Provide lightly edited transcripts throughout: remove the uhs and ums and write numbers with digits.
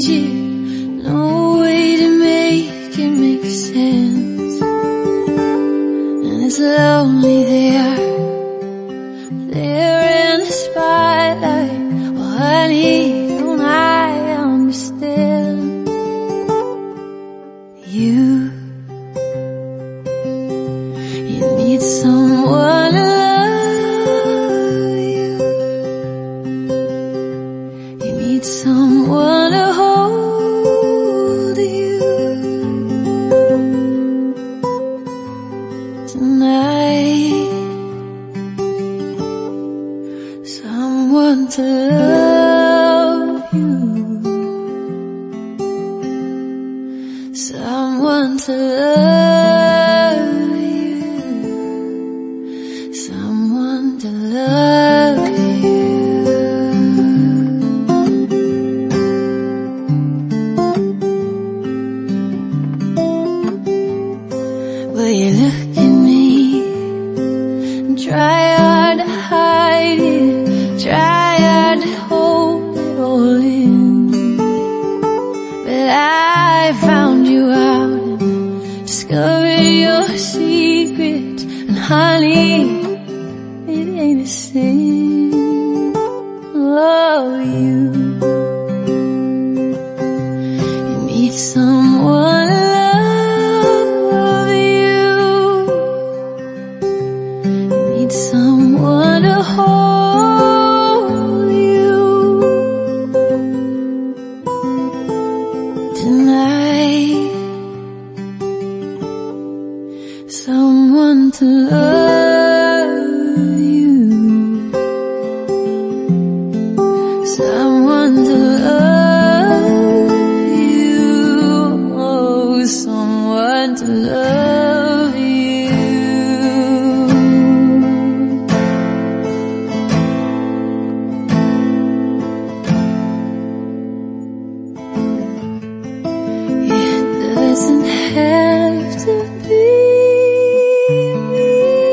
change it, no way to make it make sense. And it's lonely there in the spotlight. Well, honey, don't I understand? You need someone to love you. You need someone to hold you tonight. Someone to love you. Someone to love you. Someone to love you. Well, you look at me and try hard to hide it, try hard to hold it all in. But I found you out and discovered your secret. And honey, it ain't a sin. Oh, you need someone to love you. You need someone to hold you tonight. Someone to love you. Someone to love you. Oh, someone to love you. It doesn't have to be me.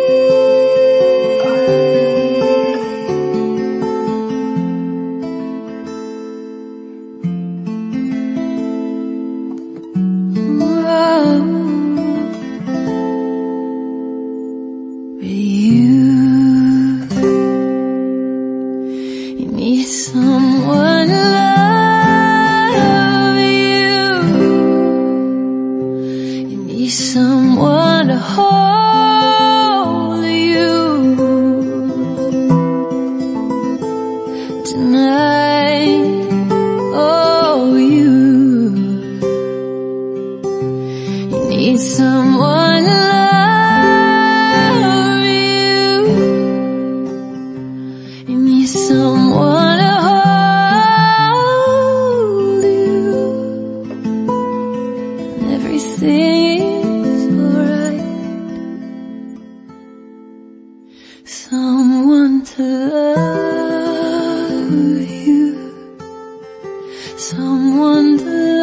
You need someone to love you. You need someone to hold you tonight. Oh, you need someone to love you. You need someone to hold you. And everything's alright. Someone to love you. Someone to